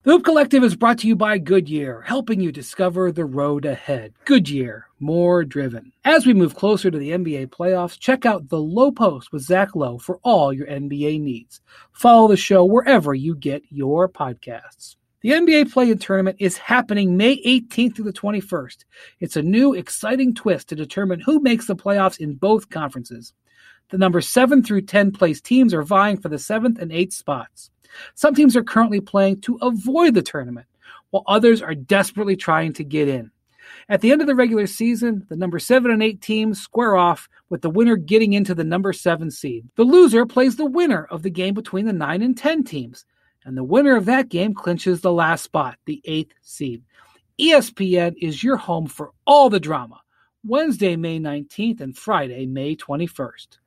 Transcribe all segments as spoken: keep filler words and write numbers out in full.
The Hoop Collective is brought to you by Goodyear, helping you discover the road ahead. Goodyear, more driven. As we move closer to the N B A playoffs, check out The Low Post with Zach Lowe for all your N B A needs. Follow the show wherever you get your podcasts. The N B A Play-In Tournament is happening May eighteenth through the twenty-first. It's a new, exciting twist to determine who makes the playoffs in both conferences. The number seven through ten place teams are vying for the seventh and eighth spots. Some teams are currently playing to avoid the tournament, while others are desperately trying to get in. At the end of the regular season, the number seven and eight teams square off, with the winner getting into the number seven seed. The loser plays the winner of the game between the nine and ten teams, and the winner of that game clinches the last spot, the eighth seed. E S P N is your home for all the drama, Wednesday, May nineteenth and Friday, May twenty-first.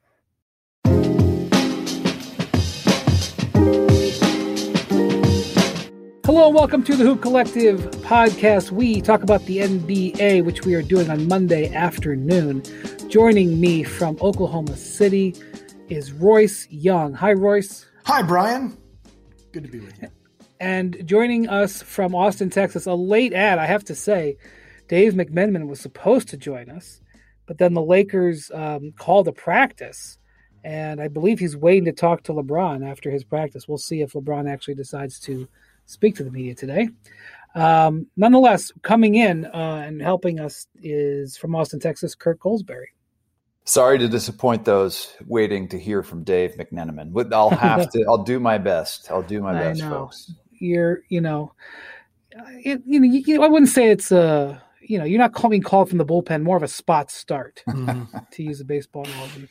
Hello and welcome to the Hoop Collective podcast. We talk about the N B A, which we are doing on Monday afternoon. Joining me from Oklahoma City is Royce Young. Hi, Royce. Hi, Brian. Good to be with you. And joining us from Austin, Texas, a late ad, I have to say, Dave McMenamin was supposed to join us, but then the Lakers um, called a practice, and I believe he's waiting to talk to LeBron after his practice. We'll see if LeBron actually decides to speak to the media today. Um, nonetheless, coming in uh, and helping us is from Austin, Texas, Kirk Goldsberry. Sorry to disappoint those waiting to hear from Dave McMenamin. I'll have to. I'll do my best. I'll do my I best, know. folks. You're, you know, it, you know, you, I wouldn't say it's a, you know, you're not being called from the bullpen. More of a spot start, mm-hmm. to use a baseball analogy.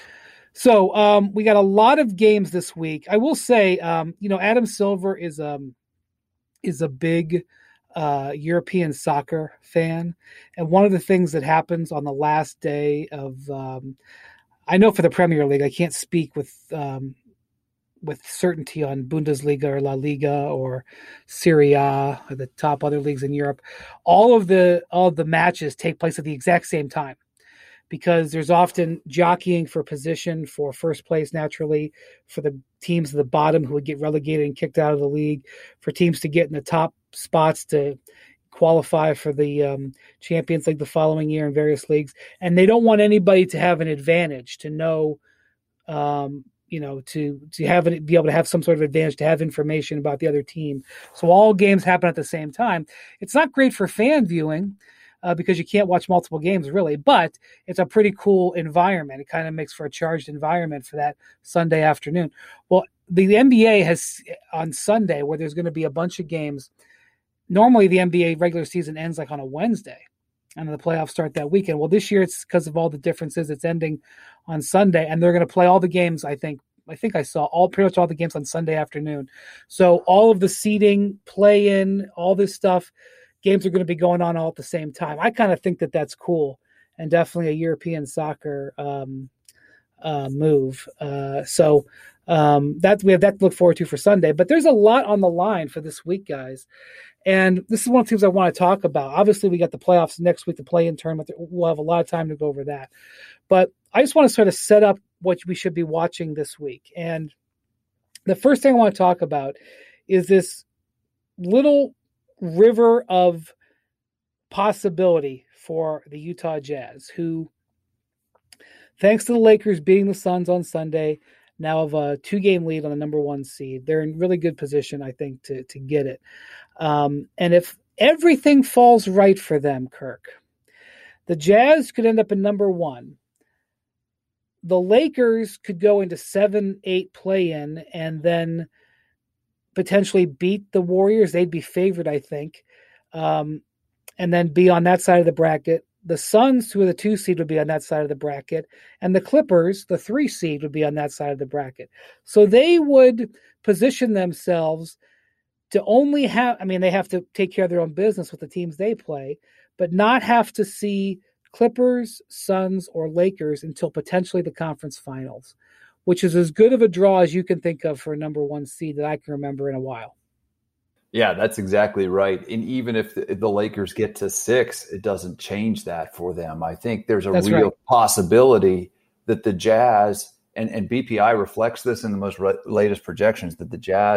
So um, we got a lot of games this week. I will say, um, you know, Adam Silver is um. is a big uh, European soccer fan. And one of the things that happens on the last day of, um, I know for the Premier League, I can't speak with um, with certainty on Bundesliga or La Liga or Serie A or the top other leagues in Europe. All of the all of the matches take place at the exact same time, because there's often jockeying for position for first place, naturally, for the teams at the bottom who would get relegated and kicked out of the league, for teams to get in the top spots to qualify for the um, Champions League the following year in various leagues. And they don't want anybody to have an advantage, to know, um, you know, to, to have it, be able to have some sort of advantage, to have information about the other team. So all games happen at the same time. It's not great for fan viewing, Uh, because you can't watch multiple games, really. But it's a pretty cool environment. It kind of makes for a charged environment for that Sunday afternoon. Well, the N B A has, on Sunday, where there's going to be a bunch of games, normally the N B A regular season ends like on a Wednesday, and the playoffs start that weekend. Well, this year, it's because of all the differences, it's ending on Sunday, and they're going to play all the games, I think, I think I saw all pretty much all the games on Sunday afternoon. So all of the seeding, play-in, all this stuff, games are going to be going on all at the same time. I kind of think that that's cool, and definitely a European soccer um, uh, move. Uh, so um, that we have that to look forward to for Sunday. But there's a lot on the line for this week, guys. And this is one of the things I want to talk about. Obviously, we got the playoffs next week, the play-in tournament. We'll have a lot of time to go over that. But I just want to sort of set up what we should be watching this week. And the first thing I want to talk about is this little river of possibility for the Utah Jazz, who, thanks to the Lakers beating the Suns on Sunday, now have a two-game lead on the number one seed. They're in really good position, I think, to, to get it. Um, and if everything falls right for them, Kirk, the Jazz could end up in number one. The Lakers could go into seven, eight play-in and then potentially beat the Warriors. They'd be favored, I think, um, and then be on that side of the bracket. The Suns, who are the two seed, would be on that side of the bracket, and the Clippers, the three seed, would be on that side of the bracket. So they would position themselves to only have, I mean, they have to take care of their own business with the teams they play, but not have to see Clippers, Suns, or Lakers until potentially the conference finals, which is as good of a draw as you can think of for a number one seed that I can remember in a while. Yeah, that's exactly right. And even if the, if the Lakers get to six, it doesn't change that for them. I think there's a that's real right. possibility that the Jazz, and, and B P I reflects this in the most re- latest projections, that the Jazz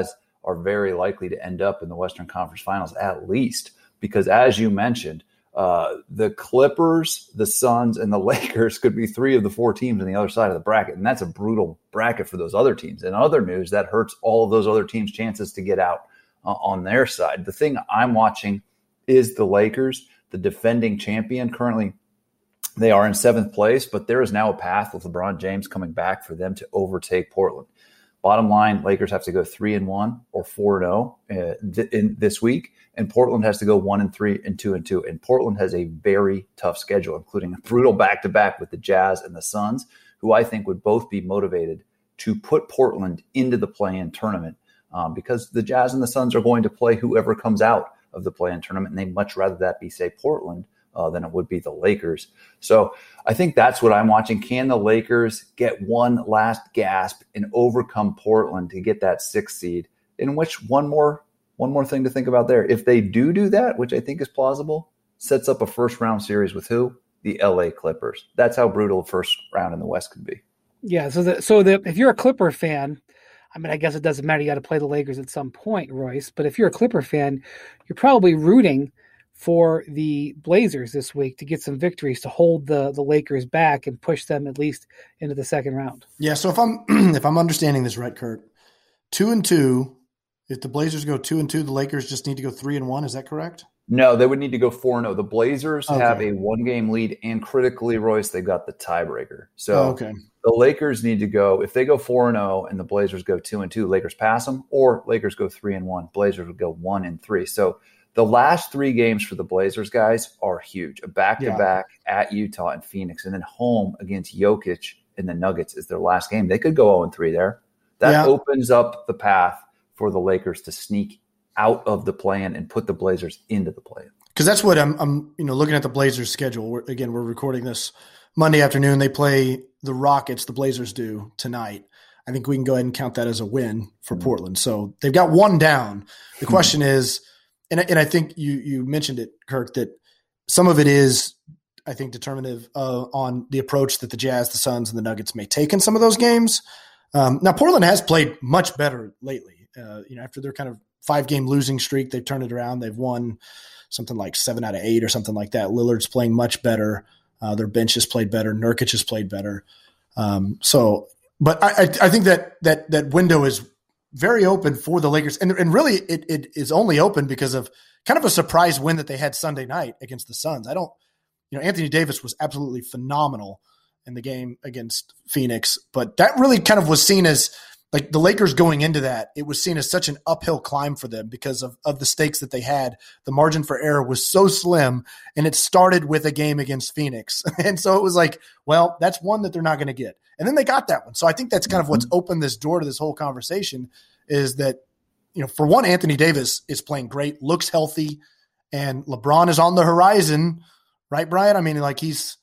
are very likely to end up in the Western Conference Finals at least, because as you mentioned, uh, the Clippers, the Suns, and the Lakers could be three of the four teams on the other side of the bracket, and that's a brutal bracket for those other teams. In other news, that hurts all of those other teams' chances to get out uh, on their side. The thing I'm watching is the Lakers, the defending champion. Currently, they are in seventh place, but there is now a path with LeBron James coming back for them to overtake Portland. Bottom line, Lakers have to go three and one or four and zero uh, th- in this week, and Portland has to go one and three and two and two. And Portland has a very tough schedule, including a brutal back to back with the Jazz and the Suns, who I think would both be motivated to put Portland into the play-in tournament um, because the Jazz and the Suns are going to play whoever comes out of the play-in tournament, and they'd much rather that be, say, Portland uh, than it would be the Lakers. So I think that's what I'm watching. Can the Lakers get one last gasp and overcome Portland to get that sixth seed? In which one more one more thing to think about there. If they do do that, which I think is plausible, sets up a first-round series with who? The L A Clippers. That's how brutal the first round in the West could be. Yeah, so the, so the, if you're a Clipper fan, I mean, I guess it doesn't matter. You got to play the Lakers at some point, Royce. But if you're a Clipper fan, you're probably rooting for the Blazers this week to get some victories to hold the, the Lakers back and push them at least into the second round. Yeah, so if I'm if I'm understanding this right, Kurt, two and two, if the Blazers go two and two, the Lakers just need to go three and one. Is that correct? No, they would need to go four and zero. The Blazers okay. have a one game lead, and critically, Royce, they got the tiebreaker. So oh, okay. the Lakers need to go. If they go four and zero, and the Blazers go two and two, Lakers pass them, or Lakers go three and one, Blazers would go one and three. So the last three games for the Blazers guys are huge. A back-to-back yeah. at Utah and Phoenix, and then home against Jokic and the Nuggets is their last game. They could go zero and three there. That yeah. opens up the path for the Lakers to sneak out of the play-in and put the Blazers into the play-in. Because that's what I'm, I'm, you know, looking at the Blazers' schedule. We're, again, we're recording this Monday afternoon. They play the Rockets, the Blazers do, tonight. I think we can go ahead and count that as a win for mm-hmm. Portland. So they've got one down. The question mm-hmm. is, and, and I think you you mentioned it, Kirk, that some of it is, I think, determinative uh, on the approach that the Jazz, the Suns, and the Nuggets may take in some of those games. Um, now, Portland has played much better lately. Uh, you know, after their kind of five-game losing streak, they've turned it around. They've won something like seven out of eight or something like that. Lillard's playing much better. Uh, their bench has played better. Nurkic has played better. Um, so, but I, I think that that that window is very open for the Lakers, and and really it it is only open because of kind of a surprise win that they had Sunday night against the Suns. I don't, you know, Anthony Davis was absolutely phenomenal in the game against Phoenix, but that really kind of was seen as, like, the Lakers going into that, it was seen as such an uphill climb for them because of, of the stakes that they had. The margin for error was so slim, and it started with a game against Phoenix. And so it was like, well, that's one that they're not going to get. And then they got that one. So I think that's kind of what's opened this door to this whole conversation is that, you know, for one, Anthony Davis is playing great, looks healthy, and LeBron is on the horizon, right, Brian? I mean, like he's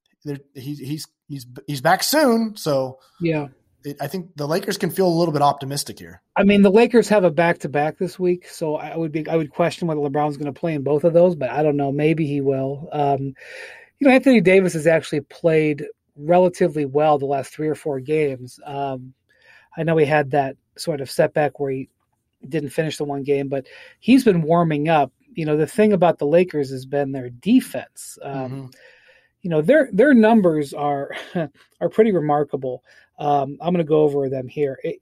he's he's he's he's back soon. So yeah. I think the Lakers can feel a little bit optimistic here. I mean, the Lakers have a back-to-back this week, so I would be I would question whether LeBron's going to play in both of those, but I don't know. Maybe he will. Um, you know, Anthony Davis has actually played relatively well the last three or four games. Um, I know he had that sort of setback where he didn't finish the one game, but he's been warming up. You know, the thing about the Lakers has been their defense. Um, mm-hmm. You know, their their numbers are are pretty remarkable. Um, I'm going to go over them here. It,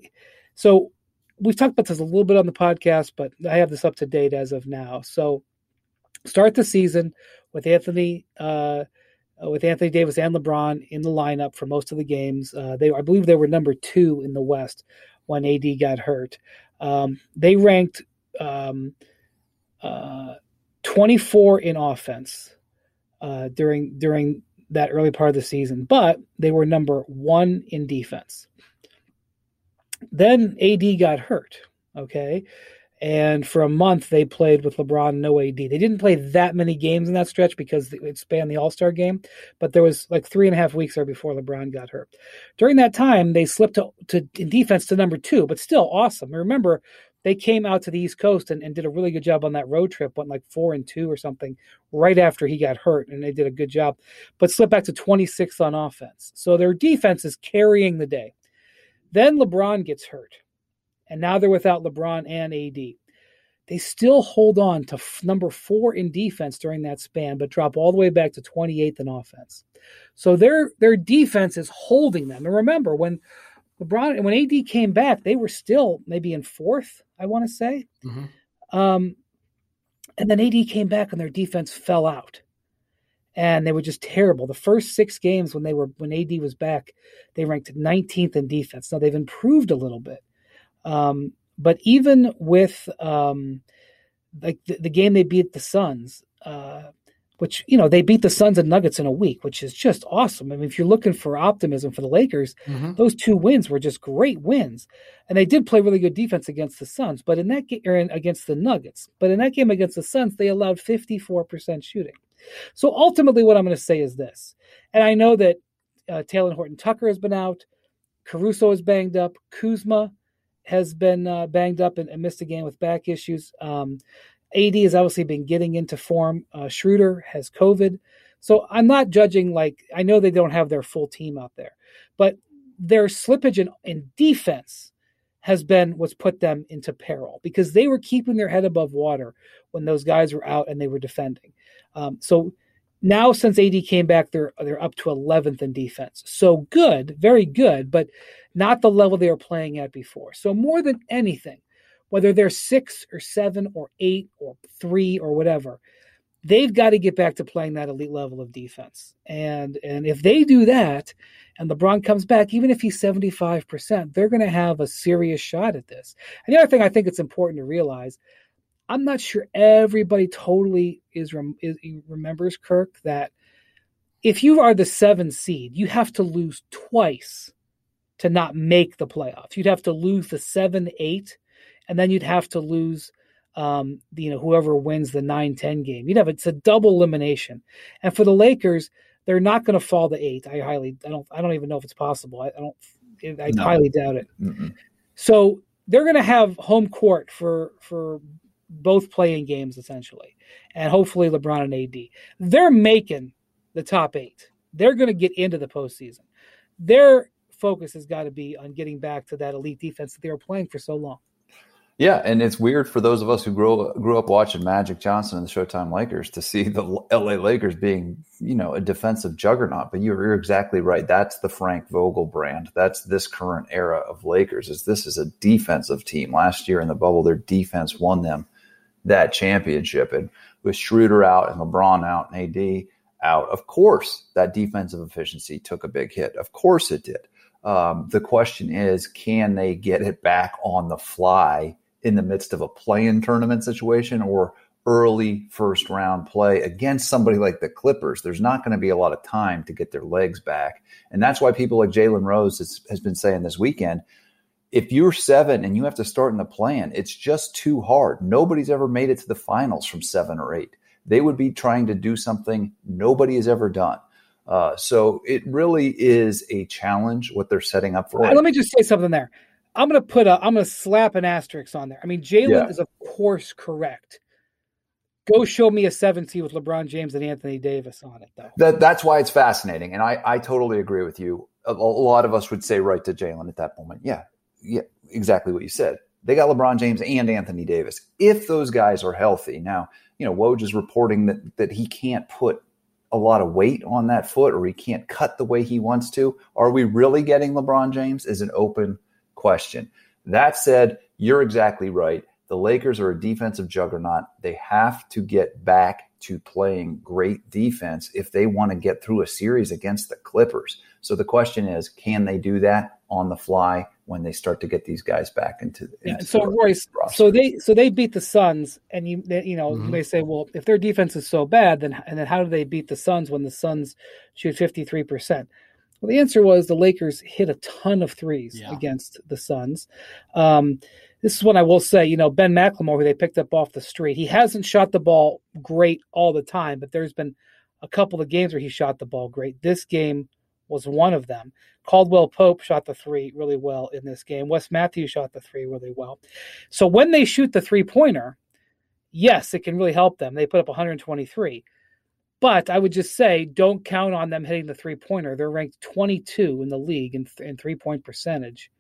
so we've talked about this a little bit on the podcast, but I have this up to date as of now. So start the season with Anthony, uh, with Anthony Davis and LeBron in the lineup for most of the games. Uh, they, I believe, they were number two in the West when A D got hurt. Um, they ranked um, uh, twenty-four in offense uh, during during. that early part of the season, but they were number one in defense. Then A D got hurt, okay? And for a month, they played with LeBron, no A D. They didn't play that many games in that stretch because it spanned the All-Star game, but there was like three and a half weeks there before LeBron got hurt. During that time, they slipped to, to in defense to number two, but still awesome. Remember, they came out to the East Coast and, and did a really good job on that road trip, went like four and two or something right after he got hurt, and they did a good job, but slipped back to twenty-sixth on offense. So their defense is carrying the day. Then LeBron gets hurt, and now they're without LeBron and A D. They still hold on to f- number four in defense during that span, but drop all the way back to twenty-eighth in offense. So their their defense is holding them. And remember, when LeBron and when A D came back, they were still maybe in fourth, I want to say. Mm-hmm. Um, and then A D came back and their defense fell out. And they were just terrible. The first six games when they were when A D was back, they ranked nineteenth in defense. Now they've improved a little bit. Um, But even with um, like the, the game they beat the Suns, uh, which, you know, they beat the Suns and Nuggets in a week, which is just awesome. I mean, if you're looking for optimism for the Lakers, mm-hmm. those two wins were just great wins. And they did play really good defense against the Suns, but in that game, or in, against the Nuggets, but in that game against the Suns, they allowed fifty-four percent shooting. So ultimately what I'm going to say is this, and I know that uh, Taylor Horton Tucker has been out, Caruso is banged up, Kuzma has been uh, banged up and, and missed a game with back issues. Um, A D has obviously been getting into form. Uh, Schroeder has COVID. So I'm not judging, like, I know they don't have their full team out there, but their slippage in, in defense has been what's put them into peril because they were keeping their head above water when those guys were out and they were defending. Um, so now since A D came back, they're they're up to eleventh in defense. So good, very good, but not the level they were playing at before. So more than anything, whether they're six or seven or eight or three or whatever, they've got to get back to playing that elite level of defense. And and if they do that and LeBron comes back, even if he's seventy-five percent, they're going to have a serious shot at this. And the other thing I think it's important to realize, I'm not sure everybody totally is, is remembers, Kirk, that if you are the seven seed, you have to lose twice to not make the playoffs. You'd have to lose the seven eight, and then you'd have to lose um, you know, whoever wins the nine ten game. You'd have it's a double elimination. And for the Lakers, they're not going to fall to eight. I highly I don't I don't even know if it's possible. I, I don't I no. highly doubt it. Mm-mm. So they're going to have home court for for both playing games essentially, and hopefully LeBron and A D. They're making the top eight. They're going to get into the postseason. Their focus has got to be on getting back to that elite defense that they were playing for so long. Yeah, and it's weird for those of us who grew grew up watching Magic Johnson and the Showtime Lakers to see the L A Lakers being, you know, a defensive juggernaut. But you're, you're exactly right. That's the Frank Vogel brand. That's this current era of Lakers. Is this is a defensive team. Last year in the bubble, their defense won them that championship. And with Schroeder out and LeBron out and A D out, of course, that defensive efficiency took a big hit. Of course it did. Um, the question is, can they get it back on the fly in the midst of a play-in tournament situation or early first round play against somebody like the Clippers? There's not going to be a lot of time to get their legs back. And that's why people like Jalen Rose has, has been saying this weekend, if you're seven and you have to start in the play-in, it's just too hard. Nobody's ever made it to the finals from seven or eight. They would be trying to do something nobody has ever done. Uh, so it really is a challenge what they're setting up for. Right, let me just say something there. I'm going to put a, I'm going to slap an asterisk on there. I mean, Jalen yeah. is of course correct. Go show me a seven seed with LeBron James and Anthony Davis on it, though. That, that's why it's fascinating. And I, I totally agree with you. A, a lot of us would say right to Jalen at that moment. Yeah, yeah, exactly what you said. They got LeBron James and Anthony Davis. If those guys are healthy. Now, you know, Woj is reporting that that he can't put a lot of weight on that foot or he can't cut the way he wants to. Are we really getting LeBron James is an open question. That said, you're exactly right. The Lakers are a defensive juggernaut. They have to get back to playing great defense if they want to get through a series against the Clippers. So the question is, can they do that on the fly when they start to get these guys back into, into yeah, so Royce, so they so they beat the Suns, and you they, you know mm-hmm. you may say, well, if their defense is so bad, then and then how do they beat the Suns when the Suns shoot fifty-three percent? Well, the answer was the Lakers hit a ton of threes yeah. against the Suns. Um, this is what I will say. You know, Ben McLemore, who they picked up off the street, he hasn't shot the ball great all the time, but there's been a couple of games where he shot the ball great. This game was one of them. Caldwell Pope shot the three really well in this game. Wes Matthews shot the three really well. So when they shoot the three-pointer, yes, it can really help them. They put up one hundred twenty-three. But I would just say don't count on them hitting the three-pointer. They're ranked twenty-two in the league in, in three-point percentage,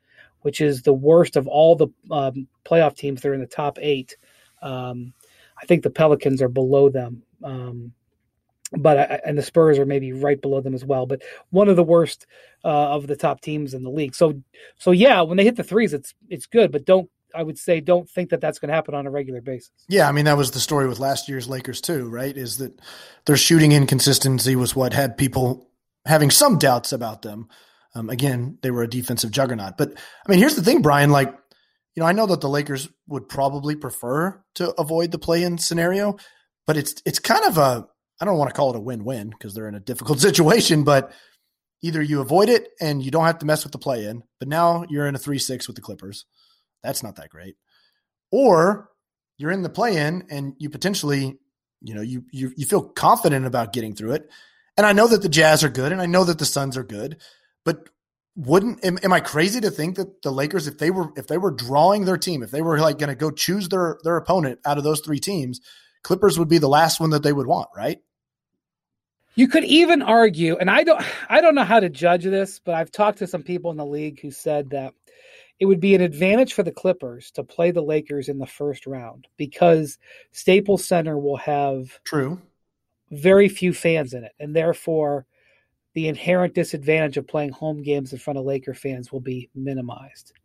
which is the worst of all the um, playoff teams that are in the top eight. Um, I think the Pelicans are below them, um, but I, and the Spurs are maybe right below them as well. But one of the worst uh, of the top teams in the league. So, so yeah, when they hit the threes, it's it's good, but don't. I would say don't think that that's going to happen on a regular basis. Yeah, I mean, that was the story with last year's Lakers too, right? Is that their shooting inconsistency was what had people having some doubts about them. Um, again, they were a defensive juggernaut. But, I mean, here's the thing, Brian. Like, you know, I know that the Lakers would probably prefer to avoid the play-in scenario, but it's it's kind of a – I don't want to call it a win-win because they're in a difficult situation, but either you avoid it and you don't have to mess with the play-in, but now you're in a three six with the Clippers. That's not that great. Or you're in the play-in and you potentially, you know, you, you you feel confident about getting through it. And I know that the Jazz are good and I know that the Suns are good, but wouldn't am, am I crazy to think that the Lakers, if they were if they were drawing their team, if they were like going to go choose their their opponent out of those three teams, Clippers would be the last one that they would want, right? You could even argue, and I don't I don't know how to judge this, but I've talked to some people in the league who said that it would be an advantage for the Clippers to play the Lakers in the first round because Staples Center will have true very few fans in it, and therefore the inherent disadvantage of playing home games in front of Laker fans will be minimized.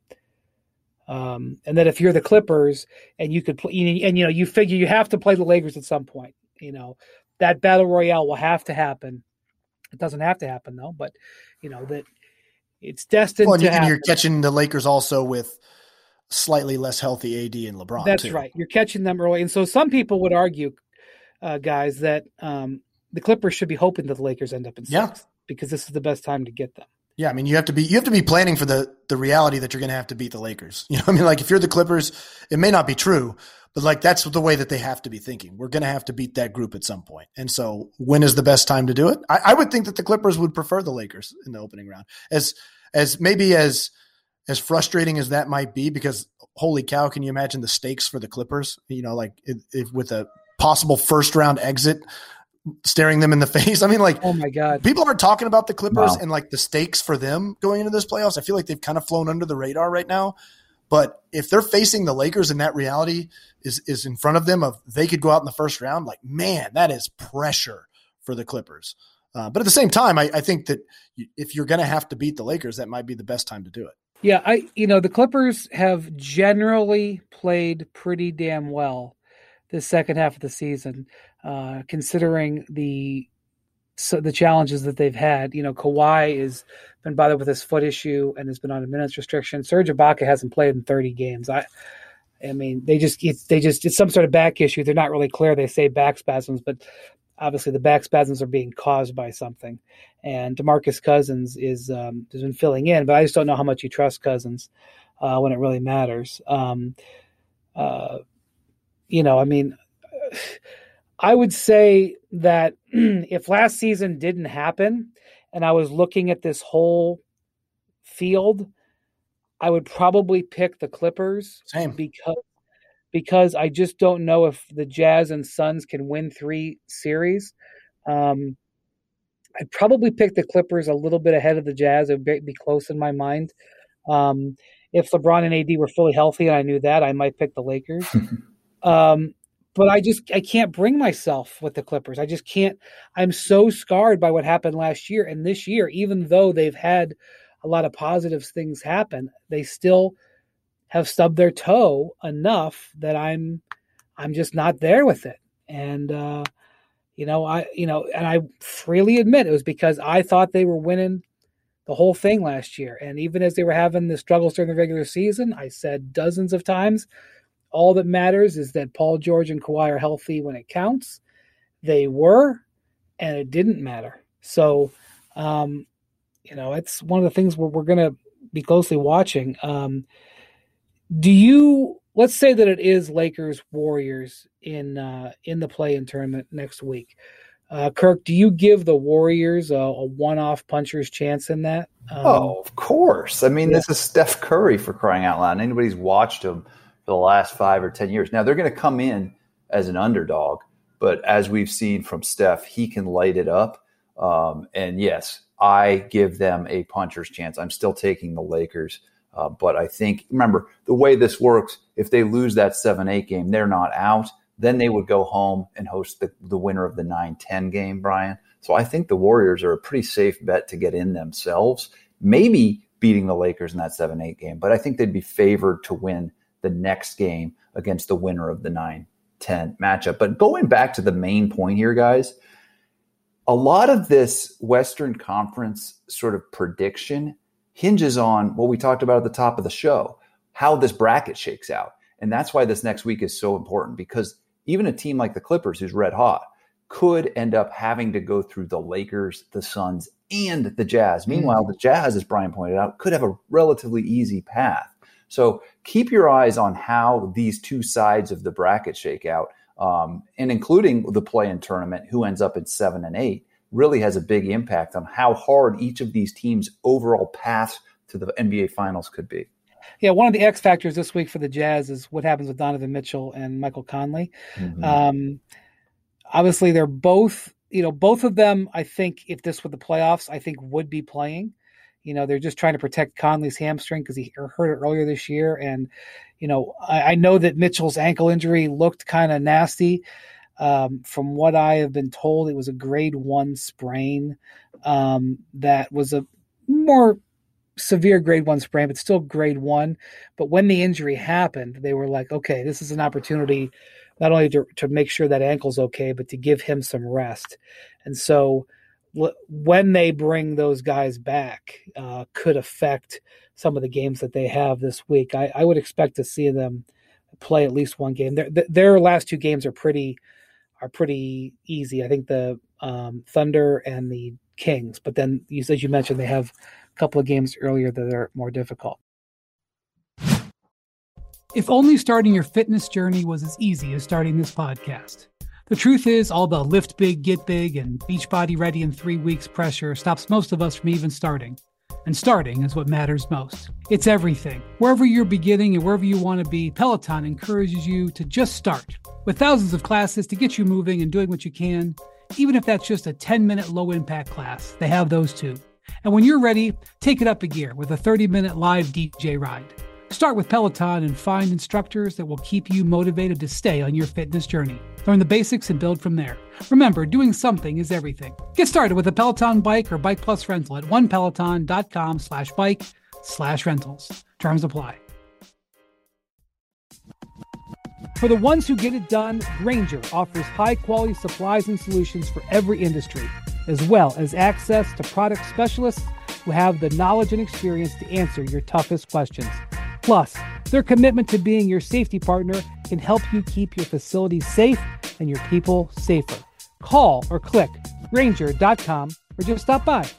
Um, and that if you're the Clippers and you could play, and you know, you figure you have to play the Lakers at some point, you know, that battle royale will have to happen. It doesn't have to happen though, but you know that. It's destined well, to and happen. You're catching the Lakers also with slightly less healthy A D and LeBron. That's too. right. You're catching them early. And so some people would argue, uh, guys, that um, the Clippers should be hoping that the Lakers end up in sixth yeah. because this is the best time to get them. Yeah, I mean, you have to be you have to be planning for the the reality that you're going to have to beat the Lakers. You know, I mean, like if you're the Clippers, it may not be true, but like that's the way that they have to be thinking. We're going to have to beat that group at some point. And so, when is the best time to do it? I, I would think that the Clippers would prefer the Lakers in the opening round, as as maybe as as frustrating as that might be. Because holy cow, can you imagine the stakes for the Clippers? You know, like if, if with a possible first round exit staring them in the face. I mean, like, oh my God, people aren't talking about the Clippers wow. and like the stakes for them going into this playoffs. I feel like they've kind of flown under the radar right now, but if they're facing the Lakers and that reality is, is in front of them of they could go out in the first round, like, man, that is pressure for the Clippers. Uh, but at the same time, I, I think that if you're going to have to beat the Lakers, that might be the best time to do it. Yeah. I, you know, the Clippers have generally played pretty damn well the second half of the season, uh, considering the so the challenges that they've had. You know, Kawhi has been bothered with his foot issue and has been on a minutes restriction. Serge Ibaka hasn't played in thirty games. I, I mean, they just it's, they just it's some sort of back issue. They're not really clear. They say back spasms, but obviously the back spasms are being caused by something. And DeMarcus Cousins is um, has been filling in, but I just don't know how much you trust Cousins uh, when it really matters. Um, uh, You know, I mean, I would say that if last season didn't happen and I was looking at this whole field, I would probably pick the Clippers. Same. Because, because I just don't know if the Jazz and Suns can win three series. Um, I'd probably pick the Clippers a little bit ahead of the Jazz. It would be close in my mind. Um, if LeBron and A D were fully healthy and I knew that, I might pick the Lakers. Um, but I just, I can't bring myself with the Clippers. I just can't, I'm so scarred by what happened last year. And this year, even though they've had a lot of positive things happen, they still have stubbed their toe enough that I'm, I'm just not there with it. And, uh, you know, I, you know, and I freely admit it was because I thought they were winning the whole thing last year. And even as they were having the struggles during the regular season, I said dozens of times, all that matters is that Paul George and Kawhi are healthy when it counts. They were, and it didn't matter. So, um, you know, it's one of the things where we're going to be closely watching. Um, do you, let's say that it is Lakers Warriors in, uh, in the play-in tournament next week. Uh, Kirk, do you give the Warriors a, a one-off puncher's chance in that? Um, oh, of course. I mean, yeah. This is Steph Curry for crying out loud. Anybody's watched him for the last five or ten years. Now, they're going to come in as an underdog, but as we've seen from Steph, he can light it up. Um, and yes, I give them a puncher's chance. I'm still taking the Lakers Uh, but I think, remember, the way this works, if they lose that seven eight game, they're not out. Then they would go home and host the, the winner of the nine ten game, Brian. So I think the Warriors are a pretty safe bet to get in themselves, maybe beating the Lakers in that seven eight game. But I think they'd be favored to win the next game against the winner of the nine ten matchup. But going back to the main point here, guys, a lot of this Western Conference sort of prediction hinges on what we talked about at the top of the show, how this bracket shakes out. And that's why this next week is so important, because even a team like the Clippers, who's red hot, could end up having to go through the Lakers, the Suns, and the Jazz. Meanwhile, the Jazz, as Brian pointed out, could have a relatively easy path. So keep your eyes on how these two sides of the bracket shake out, um, and including the play-in tournament, who ends up at seven and eight, really has a big impact on how hard each of these teams' overall path to the N B A Finals could be. Yeah, one of the X factors this week for the Jazz is what happens with Donovan Mitchell and Michael Conley. Mm-hmm. Um, obviously, they're both, you know, both of them, I think, if this were the playoffs, I think would be playing. You know, they're just trying to protect Conley's hamstring because he hurt it earlier this year. And, you know, I, I know that Mitchell's ankle injury looked kind of nasty. Um, from what I have been told, it was a grade one sprain um, that was a more severe grade one sprain, but still grade one. But when the injury happened, they were like, okay, this is an opportunity not only to, to make sure that ankle's okay, but to give him some rest. And so w- when they bring those guys back, uh, could affect some of the games that they have this week. I, I would expect to see them play at least one game. Their, their last two games are pretty are pretty easy. I think the um, Thunder and the Kings, but then you, as you mentioned, they have a couple of games earlier that are more difficult. If only starting your fitness journey was as easy as starting this podcast. The truth is, all the lift big, get big, and Beachbody ready in three weeks pressure stops most of us from even starting. And starting is what matters most. It's everything. Wherever you're beginning and wherever you want to be, Peloton encourages you to just start. With thousands of classes to get you moving and doing what you can, even if that's just a ten-minute low-impact class, they have those too. And when you're ready, take it up a gear with a thirty-minute live D J ride. Start with Peloton and find instructors that will keep you motivated to stay on your fitness journey. Learn the basics and build from there. Remember, doing something is everything. Get started with a Peloton bike or Bike Plus rental at onepeloton.com slash bike slash rentals. Terms apply. For the ones who get it done, Grainger offers high-quality supplies and solutions for every industry, as well as access to product specialists who have the knowledge and experience to answer your toughest questions. Plus, their commitment to being your safety partner can help you keep your facilities safe and your people safer. Call or click Grainger dot com or just stop by.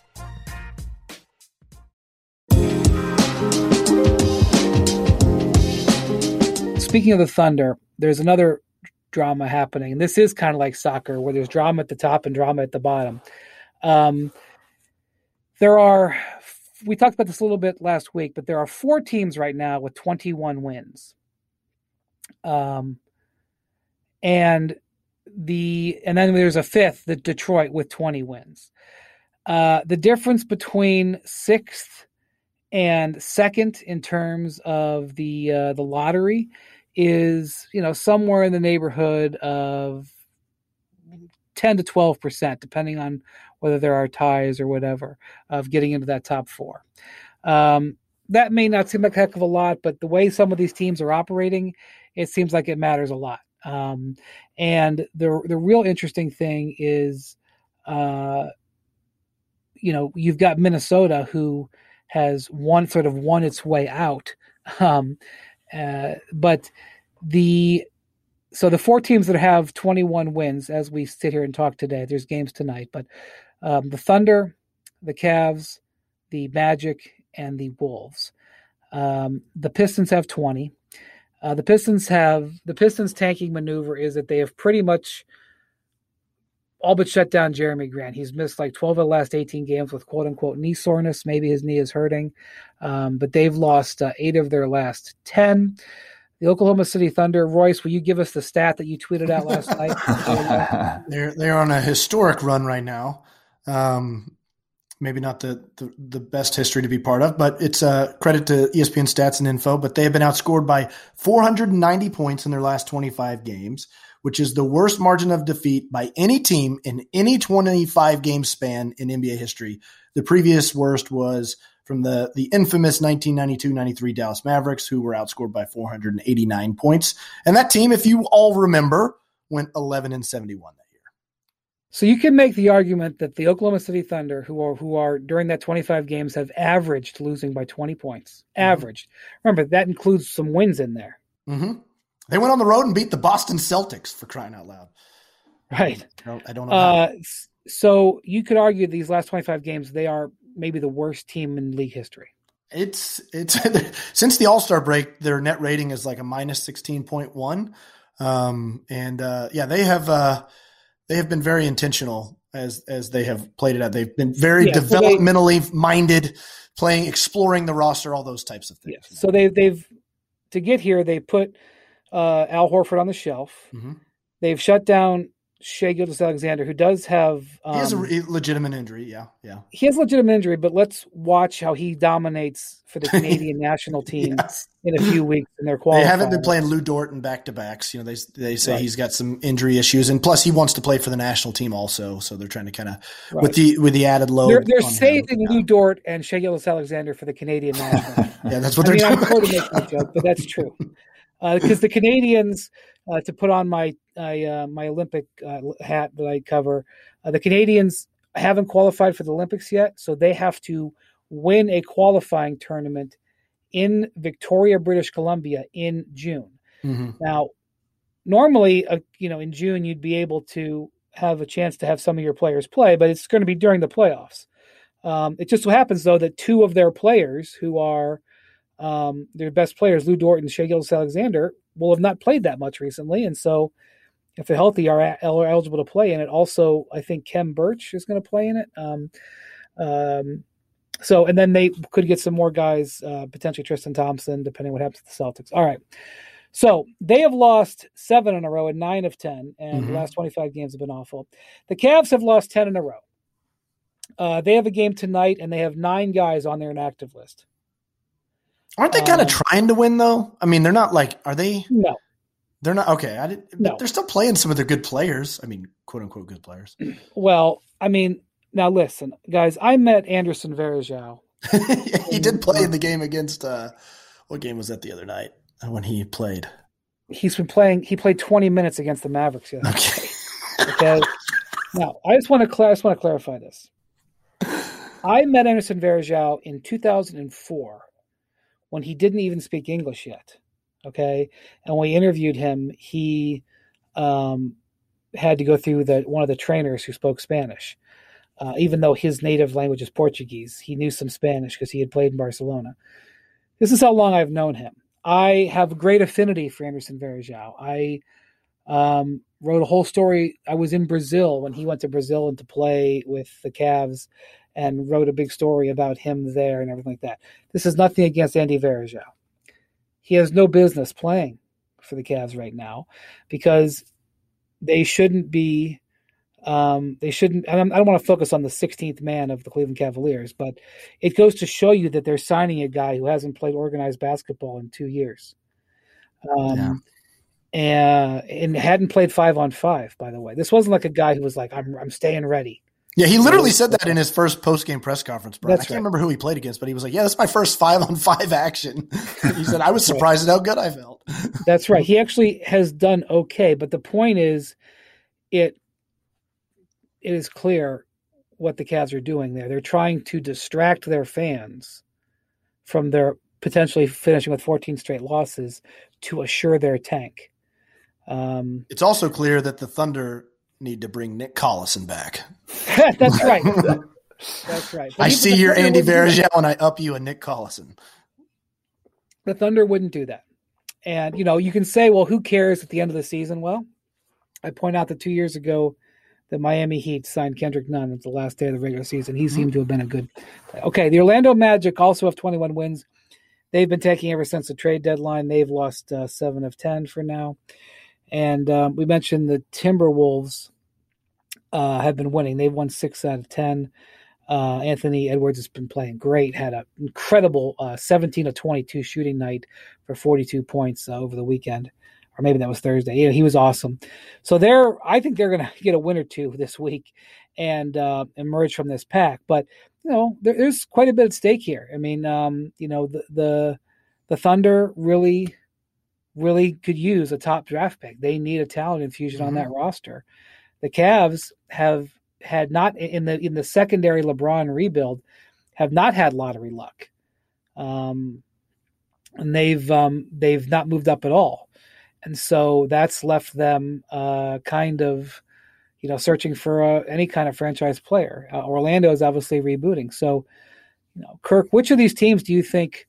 Speaking of the Thunder, there's another drama happening. And this is kind of like soccer, where there's drama at the top and drama at the bottom. Um, there are, we talked about this a little bit last week, but there are four teams right now with twenty-one wins. Um, and the, and then there's a fifth, the Detroit, with twenty wins. Uh, the difference between sixth and second in terms of the uh, the lottery is, you know, somewhere in the neighborhood of ten to twelve percent, depending on whether there are ties or whatever, of getting into that top four. Um, that may not seem like a heck of a lot, but the way some of these teams are operating, it seems like it matters a lot. Um, and the the real interesting thing is, uh, you know, you've got Minnesota, who has won sort of won its way out. Um, uh, but the, so the four teams that have twenty-one wins, as we sit here and talk today, there's games tonight, but um, the Thunder, the Cavs, the Magic, and the Wolves. Um, the Pistons have twenty. Uh, the Pistons have, the Pistons tanking maneuver is that they have pretty much all but shut down Jeremy Grant. He's missed like twelve of the last eighteen games with quote-unquote knee soreness. Maybe his knee is hurting. Um, but they've lost uh, eight of their last ten. The Oklahoma City Thunder, Royce, will you give us the stat that you tweeted out last night? they're they're on a historic run right now. Um, maybe not the, the, the best history to be part of, but it's a credit to E S P N Stats and Info. But they have been outscored by four hundred ninety points in their last twenty-five games, which is the worst margin of defeat by any team in any twenty-five game span in N B A history. The previous worst was from the, the infamous nineteen ninety-two ninety-three Dallas Mavericks, who were outscored by four hundred eighty-nine points. And that team, if you all remember, went eleven and seventy-one that year. So you can make the argument that the Oklahoma City Thunder, who are who are during that twenty-five games, have averaged losing by twenty points. Averaged. Mm-hmm. Remember, that includes some wins in there. Mm-hmm. They went on the road and beat the Boston Celtics, for crying out loud. Right. I don't, I don't know. Uh, how. So you could argue these last twenty-five games, they are maybe the worst team in league history. It's it's since the All-Star break, their net rating is like a minus sixteen point one. Um, and uh, yeah, they have uh, they have been very intentional as as they have played it out. They've been very yeah, developmentally so they, minded, playing, exploring the roster, all those types of things. Yeah. So they they've to get here, they put uh, Al Horford on the shelf. Mm-hmm. They've shut down Shai Gilgeous-Alexander, who does have um, he has a re- legitimate injury. Yeah, yeah, he has a legitimate injury. But let's watch how he dominates for the Canadian national team yes. in a few weeks in their qualifiers. They haven't been playing Lou Dort in back to backs. You know, they they say right. he's got some injury issues, and plus he wants to play for the national team also. So they're trying to kind of right. with the with the added load. They're, they're saving Lou Dort and Shai Gilgeous-Alexander for the Canadian national team. Yeah, that's what I they're mean, doing. I'm sort of making a joke, but that's true. Because uh, the Canadians, uh, to put on my uh, my Olympic uh, hat that I cover, uh, the Canadians haven't qualified for the Olympics yet, so they have to win a qualifying tournament in Victoria, British Columbia, in June. Mm-hmm. Now, normally, uh, you know, in June you'd be able to have a chance to have some of your players play, but it's going to be during the playoffs. Um, it just so happens, though, that two of their players who are Um, their best players, Lou Dort and Shai Gilgeous-Alexander, will have not played that much recently, and so if they're healthy, are, are eligible to play in it. Also, I think Khem Birch is going to play in it. Um, um, so, and then they could get some more guys, uh, potentially Tristan Thompson, depending what happens to the Celtics. All right, so they have lost seven in a row and nine of ten, and mm-hmm. the last twenty-five games have been awful. The Cavs have lost ten in a row. Uh, they have a game tonight, and they have nine guys on their inactive list. Aren't they kind of um, trying to win, though? I mean, they're not like, are they? No. They're not. Okay. I did, no. They're still playing some of their good players. I mean, quote unquote, good players. Well, I mean, now listen, guys, I met Anderson Varejao. yeah, he did play in the game against, uh, what game was that the other night when he played? He's been playing, he played twenty minutes against the Mavericks yesterday. Okay. Okay. Now, I just want to, cl- I just want to clarify this. I met Anderson Varejao in two thousand four. When he didn't even speak English yet, okay? And when we interviewed him, he um, had to go through the one of the trainers who spoke Spanish. Uh, even though his native language is Portuguese, he knew some Spanish because he had played in Barcelona. This is how long I've known him. I have great affinity for Anderson Varejao. I um, wrote a whole story. I was in Brazil when he went to Brazil and to play with the Cavs, and wrote a big story about him there and everything like that. This is nothing against Andy Varejao. He has no business playing for the Cavs right now because they shouldn't be um, – they shouldn't – I don't want to focus on the sixteenth man of the Cleveland Cavaliers, but it goes to show you that they're signing a guy who hasn't played organized basketball in two years. Um, yeah. and, and hadn't played five on five, by the way. This wasn't like a guy who was like, I'm I'm staying ready. Yeah, he literally said that in his first post-game press conference, Brian. That's I can't right. remember who he played against, but he was like, yeah, that's my first five-on-five action. He said, I was surprised at how good I felt. That's right. He actually has done okay, but the point is it it is clear what the Cavs are doing there. They're trying to distract their fans from their potentially finishing with fourteen straight losses to assure their tank. Um, it's also clear that the Thunder – need to bring Nick Collison back. That's right. That's right. But I see your Andy Varejao and I up you a Nick Collison. The Thunder wouldn't do that. And, you know, you can say, well, who cares at the end of the season? Well, I point out that two years ago, the Miami Heat signed Kendrick Nunn at the last day of the regular season. He seemed to have been a good player. Okay, the Orlando Magic also have twenty-one wins. They've been taking ever since the trade deadline. They've lost uh, seven of ten for now. And um, we mentioned the Timberwolves uh, have been winning. They've won six out of ten. Uh, Anthony Edwards has been playing great. Had an incredible uh, seventeen of twenty-two shooting night for forty-two points uh, over the weekend, or maybe that was Thursday. Yeah, he was awesome. So they're, I think they're going to get a win or two this week and uh, emerge from this pack. But you know, there, there's quite a bit at stake here. I mean, um, you know, the, the the Thunder really, really could use a top draft pick. They need a talent infusion mm-hmm. on that roster. The Cavs have had not in the in the secondary LeBron rebuild have not had lottery luck, um, and they've um, they've not moved up at all, and so that's left them uh, kind of, you know, searching for uh, any kind of franchise player. Uh, Orlando is obviously rebooting, so you know, Kirk, which of these teams do you think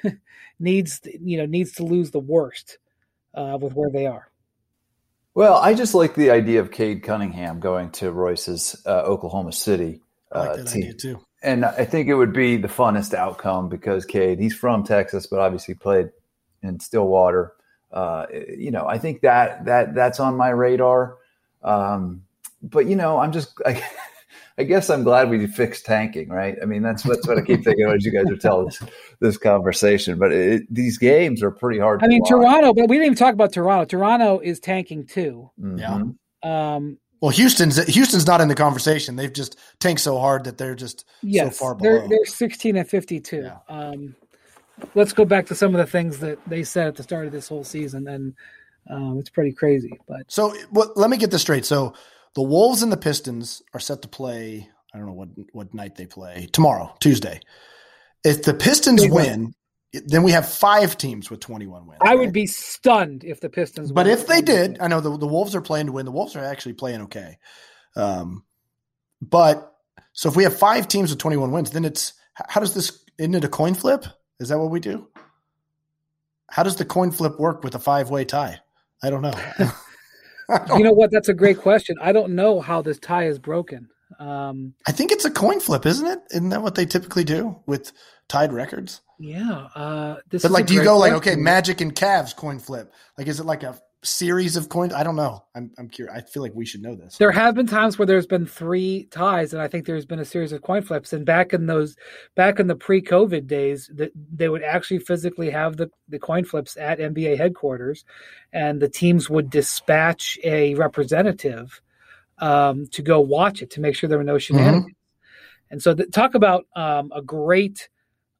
needs you know needs to lose the worst uh, with where they are? Well, I just like the idea of Cade Cunningham going to Royce's uh, Oklahoma City uh, I like that team. idea too. And I think it would be the funnest outcome because Cade, he's from Texas, but obviously played in Stillwater. Uh, you know, I think that that that's on my radar. Um, but, you know, I'm just I, – I guess I'm glad we fixed tanking, right? I mean, that's, that's what I keep thinking as you guys are telling this, this conversation. But it, these games are pretty hard I to mean, watch. Toronto, but we didn't even talk about Toronto. Toronto is tanking too. Mm-hmm. Yeah. Um, well, Houston's Houston's not in the conversation. They've just tanked so hard that they're just yes, so far below. They're, they're sixteen and fifty-two. Yeah. Um, let's go back to some of the things that they said at the start of this whole season, and um, it's pretty crazy. But So well, let me get this straight. So the Wolves and the Pistons are set to play – I don't know what what night they play. Tomorrow, Tuesday. If the Pistons win, then we have five teams with twenty-one wins. I right? would be stunned if the Pistons But win. if they did, I know the, the Wolves are playing to win. The Wolves are actually playing okay. Um, but so if we have five teams with twenty-one wins, then it's – how does this – isn't it a coin flip? Is that what we do? How does the coin flip work with a five-way tie? I don't know. I don't you know what? That's a great question. I don't know how this tie is broken. Um, I think it's a coin flip, isn't it? Isn't that what they typically do with tied records? Yeah. Uh, this but is like, a do you great go like, question. okay, Magic and Cavs coin flip? Like, is it like a series of coins? I don't know. I'm I'm curious. I feel like we should know this. There have been times where there's been three ties, and I think there's been a series of coin flips. And back in those, back in the pre-COVID days, that they would actually physically have the, the coin flips at N B A headquarters, and the teams would dispatch a representative um, to go watch it to make sure there were no shenanigans. Mm-hmm. And so, the, talk about um, a great,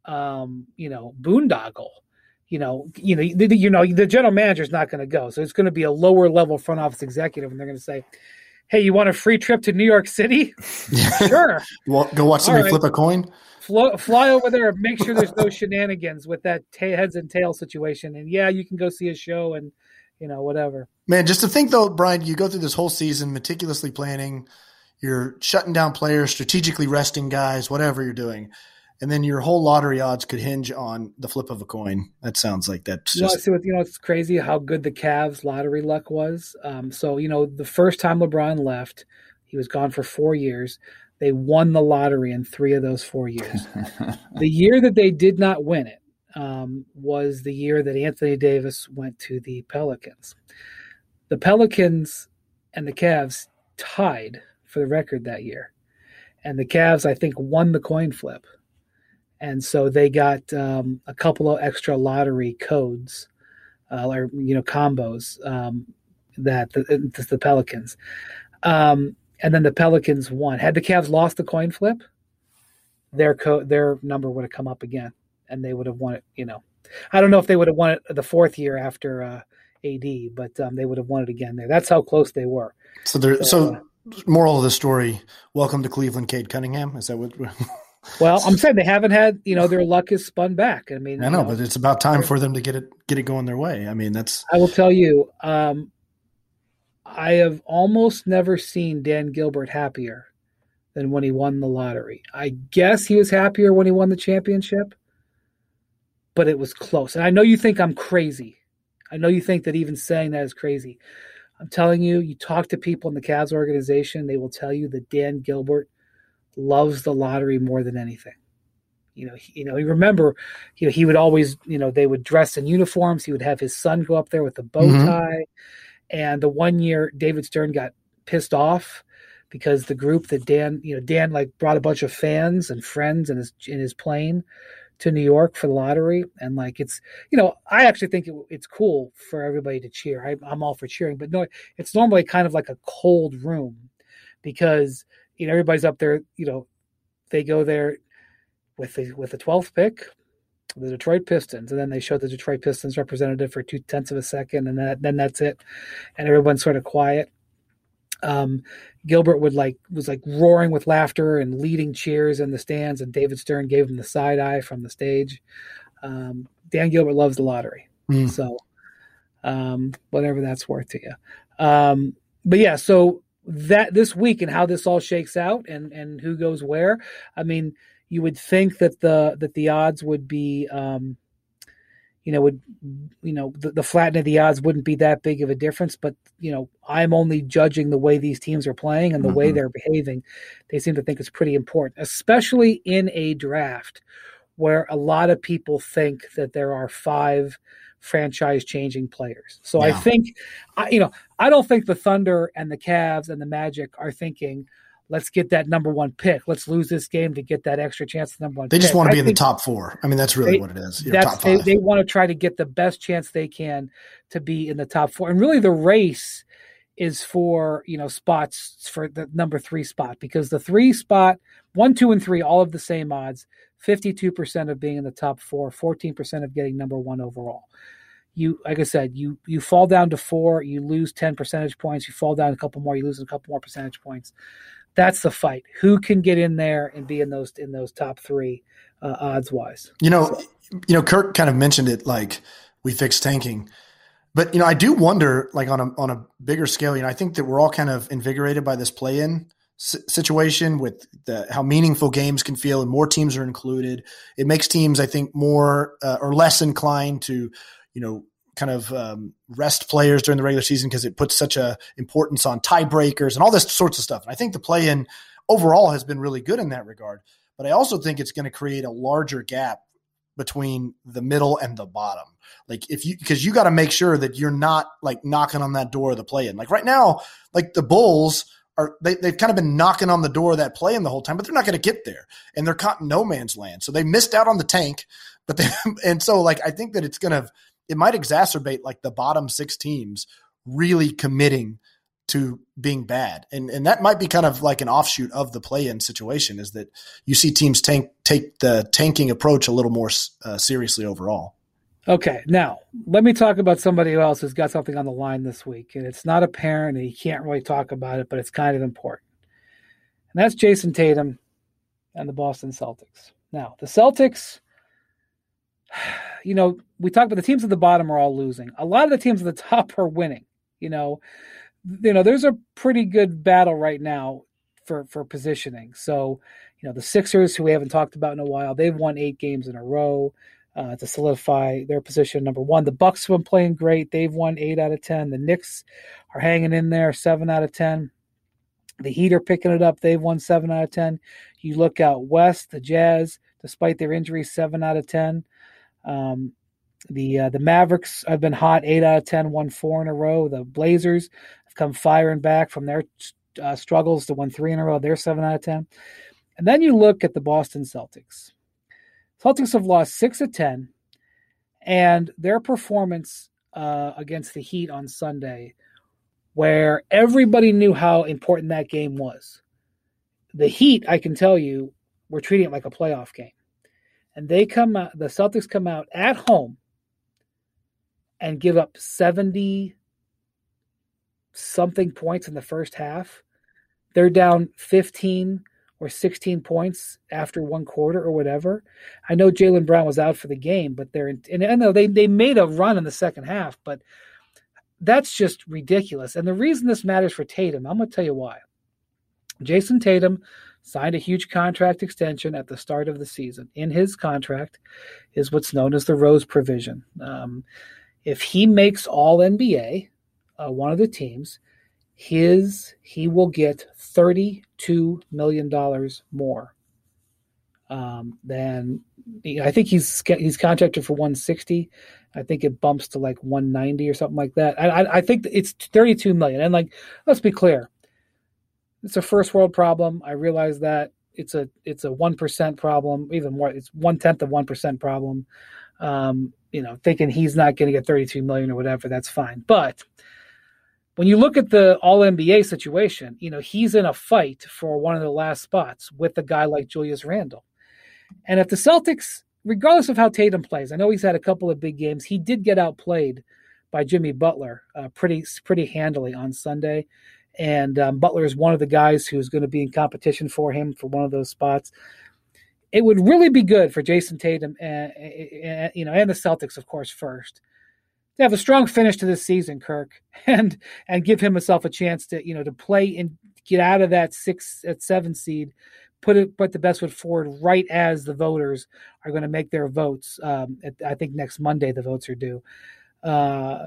um, you know, boondoggle. You know, you know, the, you know, the general manager is not going to go, so it's going to be a lower level front office executive, and they're going to say, "Hey, you want a free trip to New York City? Sure, well, go watch somebody right. flip a coin. Fly, fly over there and make sure there's no shenanigans with that ta- heads and tails situation. And yeah, you can go see a show and you know whatever." Man, just to think though, Brian, you go through this whole season meticulously planning, you're shutting down players, strategically resting guys, whatever you're doing. And then your whole lottery odds could hinge on the flip of a coin. That sounds like that's you just. Know, see what, you know, it's crazy how good the Cavs lottery luck was. Um, so, you know, the first time LeBron left, he was gone for four years. They won the lottery in three of those four years. The year that they did not win it um, was the year that Anthony Davis went to the Pelicans. The Pelicans and the Cavs tied for the record that year. And the Cavs, I think, won the coin flip. And so they got um, a couple of extra lottery codes, uh, or you know, combos um, that the, the Pelicans, um, and then the Pelicans won. Had the Cavs lost the coin flip, their co- their number would have come up again, and they would have won it. You know, I don't know if they would have won it the fourth year after uh, A D, but um, they would have won it again there. That's how close they were. So, there. So, so uh, moral of the story: welcome to Cleveland, Cade Cunningham. Is that what? Well, I'm saying they haven't had, you know, their luck is spun back. I mean, I know, you know, but it's about time for them to get it get it going their way. I mean, that's. I will tell you, um, I have almost never seen Dan Gilbert happier than when he won the lottery. I guess he was happier when he won the championship, but it was close. And I know you think I'm crazy. I know you think that even saying that is crazy. I'm telling you, you talk to people in the Cavs organization, they will tell you that Dan Gilbert loves the lottery more than anything. You know, he, you know, you remember, you know, he would always, you know, they would dress in uniforms. He would have his son go up there with a bow tie. Mm-hmm. And the one year David Stern got pissed off because the group that Dan, you know, Dan like brought a bunch of fans and friends in his in his plane to New York for the lottery, and like it's, you know, I actually think it, it's cool for everybody to cheer. I, I'm all for cheering, but no, it's normally kind of like a cold room because, you know, everybody's up there, you know, they go there with the with the twelfth pick, the Detroit Pistons, and then they show the Detroit Pistons representative for two tenths of a second, and that, then that's it, and everyone's sort of quiet. Um, Gilbert would like was like roaring with laughter and leading cheers in the stands, and David Stern gave him the side eye from the stage. Um, Dan Gilbert loves the lottery, mm. so um, whatever that's worth to you. Um, but yeah, so that this week and how this all shakes out and and who goes where. I mean, you would think that the that the odds would be. Um, You know, would you know the, the flattening of the odds wouldn't be that big of a difference, but you know, I'm only judging the way these teams are playing and the mm-hmm. way they're behaving. They seem to think it's pretty important, especially in a draft where a lot of people think that there are five franchise-changing players. So yeah. I think, I, you know, I don't think the Thunder and the Cavs and the Magic are thinking, let's get that number one pick. Let's lose this game to get that extra chance at the number one they pick. just want to I be in the top four. I mean, that's really they, what it is. You that's, know, top they, five. they want to try to get the best chance they can to be in the top four. And really the race is for, you know, spots for the number three spot, because the three spot, one, two, and three, all of the same odds, fifty-two percent of being in the top four, fourteen percent of getting number one overall. You, like I said, you you fall down to four, you lose ten percentage points. You fall down a couple more, you lose a couple more percentage points. That's the fight. Who can get in there and be in those in those top three uh, odds wise? You know, so. you know, Kirk kind of mentioned it, like we fixed tanking, but you know, I do wonder, like on a on a bigger scale. You know, I think that we're all kind of invigorated by this play-in s- situation with the how meaningful games can feel, and more teams are included. It makes teams, I think, more uh, or less inclined to, you know, kind of um, rest players during the regular season because it puts such a importance on tiebreakers and all this sorts of stuff. And I think the play-in overall has been really good in that regard. But I also think it's going to create a larger gap between the middle and the bottom. Like if you, because you got to make sure that you're not like knocking on that door of the play-in. Like right now, like the Bulls are, they, they've kind of been knocking on the door of that play-in the whole time, but they're not going to get there. And they're caught in no man's land. So they missed out on the tank. But they, and so like I think that it's going to, it might exacerbate like the bottom six teams really committing to being bad. And and that might be kind of like an offshoot of the play-in situation, is that you see teams tank, take the tanking approach a little more uh, seriously overall. Okay. Now let me talk about somebody else who's got something on the line this week, and it's not apparent and he can't really talk about it, but it's kind of important. And that's Jason Tatum and the Boston Celtics. Now the Celtics, you know, we talk about the teams at the bottom are all losing. A lot of the teams at the top are winning. You know, you know, there's a pretty good battle right now for, for positioning. So, you know, the Sixers, who we haven't talked about in a while, they've won eight games in a row uh, to solidify their position number one. The Bucks have been playing great. They've won eight out of ten. The Knicks are hanging in there, seven out of ten. The Heat are picking it up. They've won seven out of ten. You look out west, the Jazz, despite their injuries, seven out of ten. Um, the uh, the Mavericks have been hot, eight out of ten, won four in a row. The Blazers have come firing back from their uh, struggles to win three in a row. They're seven out of ten. And then you look at the Boston Celtics. Celtics have lost six of ten, and their performance uh, against the Heat on Sunday, where everybody knew how important that game was. The Heat, I can tell you, were treating it like a playoff game. And they come out, the Celtics come out at home and give up seventy something points in the first half. They're down fifteen or sixteen points after one quarter or whatever. I know Jaylen Brown was out for the game, but they're in, and I know they, they made a run in the second half, but that's just ridiculous. And the reason this matters for Tatum, I'm going to tell you why. Jason Tatum signed a huge contract extension at the start of the season. In his contract is what's known as the Rose provision. Um, if he makes all N B A, uh, one of the teams, his he will get thirty-two million dollars more um, than I think he's he's contracted for one hundred sixty. I think it bumps to like one hundred ninety or something like that. I, I, I think it's thirty-two million. And like, let's be clear. It's a first world problem. I realize that it's a it's a one percent problem, even more. It's one tenth of one percent problem. Um, you know, thinking he's not going to get thirty-two million or whatever, that's fine. But when you look at the All N B A situation, you know, he's in a fight for one of the last spots with a guy like Julius Randle. And if the Celtics, regardless of how Tatum plays, I know he's had a couple of big games. He did get outplayed by Jimmy Butler uh, pretty pretty handily on Sunday. And um, Butler is one of the guys who's going to be in competition for him for one of those spots. It would really be good for Jason Tatum, and, and you know, and the Celtics, of course, first to have a strong finish to this season, Kirk, and and give himself a chance to you know to play and get out of that six at seven seed, put it put the best foot forward right as the voters are going to make their votes. Um, at, I think next Monday the votes are due. Uh,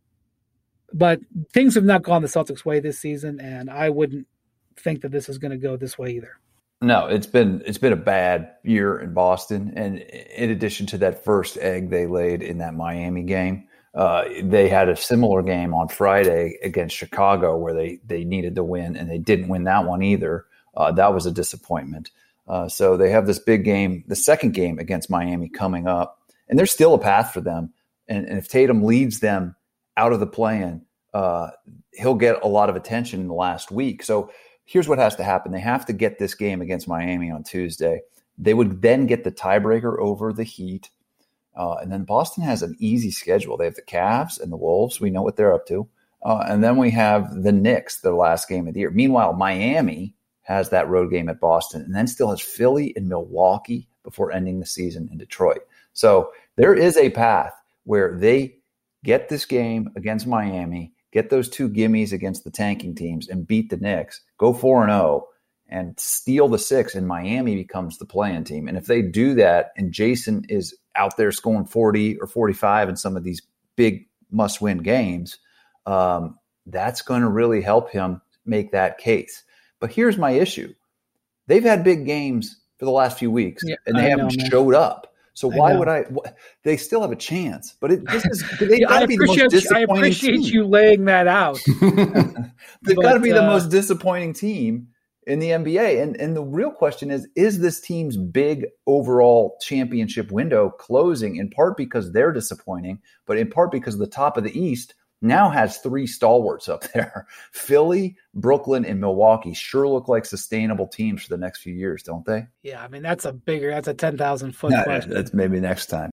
But things have not gone the Celtics' way this season, and I wouldn't think that this is going to go this way either. No, it's been it's been a bad year in Boston, and in addition to that first egg they laid in that Miami game, uh, they had a similar game on Friday against Chicago where they they needed to win, and they didn't win that one either. Uh, that was a disappointment. Uh, so they have this big game, the second game against Miami coming up, and there's still a path for them. And, and if Tatum leads them out of the play-in, uh, he'll get a lot of attention in the last week. So here's what has to happen. They have to get this game against Miami on Tuesday. They would then get the tiebreaker over the Heat. Uh, and then Boston has an easy schedule. They have the Cavs and the Wolves. We know what they're up to. Uh, and then we have the Knicks, their last game of the year. Meanwhile, Miami has that road game at Boston and then still has Philly and Milwaukee before ending the season in Detroit. So there is a path where they get this game against Miami, get those two gimmies against the tanking teams, and beat the Knicks, go four and oh, and steal the six, and Miami becomes the play-in team. And if they do that, and Jason is out there scoring forty or forty-five in some of these big must-win games, um, that's going to really help him make that case. But here's my issue. They've had big games for the last few weeks, yeah, and they I haven't know, showed up. So why I would I? Wh- they still have a chance, but it, this is they yeah, got to be the most disappointing. I appreciate team. you laying that out. They've got to be uh, the most disappointing team in the N B A, and and the real question is: is this team's big overall championship window closing? In part because they're disappointing, but in part because the top of the East now has three stalwarts up there. Philly, Brooklyn, and Milwaukee sure look like sustainable teams for the next few years, don't they? Yeah, I mean, that's a bigger, that's a ten thousand foot no, question. That's maybe next time.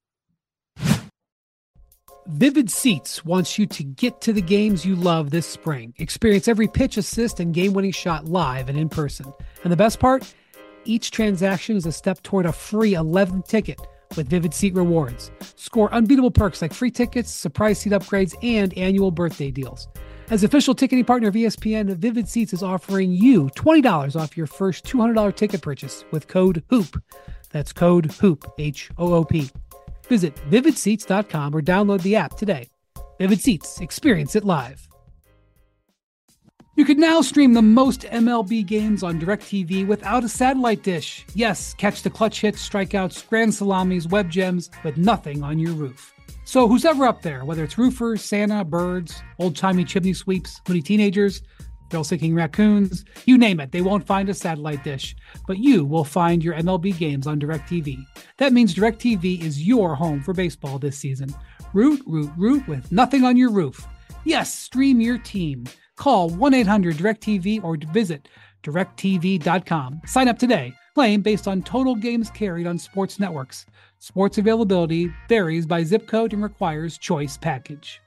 Vivid Seats wants you to get to the games you love this spring. Experience every pitch, assist, and game-winning shot live and in person. And the best part? Each transaction is a step toward a free eleventh ticket with Vivid Seat Rewards. Score unbeatable perks like free tickets, surprise seat upgrades, and annual birthday deals. As official ticketing partner of E S P N, Vivid Seats is offering you twenty dollars off your first two hundred dollars ticket purchase with code HOOP. That's code HOOP, H O O P. Visit vivid seats dot com or download the app today. Vivid Seats. Experience it live. You can now stream the most M L B games on DirecTV without a satellite dish. Yes, catch the clutch hits, strikeouts, grand salamis, web gems, with nothing on your roof. So who's ever up there, whether it's roofers, Santa, birds, old-timey chimney sweeps, moody teenagers, thrill-seeking raccoons, you name it, they won't find a satellite dish. But you will find your M L B games on DirecTV. That means DirecTV is your home for baseball this season. Root, root, root with nothing on your roof. Yes, stream your team. Call one eight hundred direct T V or visit direct T V dot com. Sign up today. Claim based on total games carried on sports networks. Sports availability varies by zip code and requires choice package.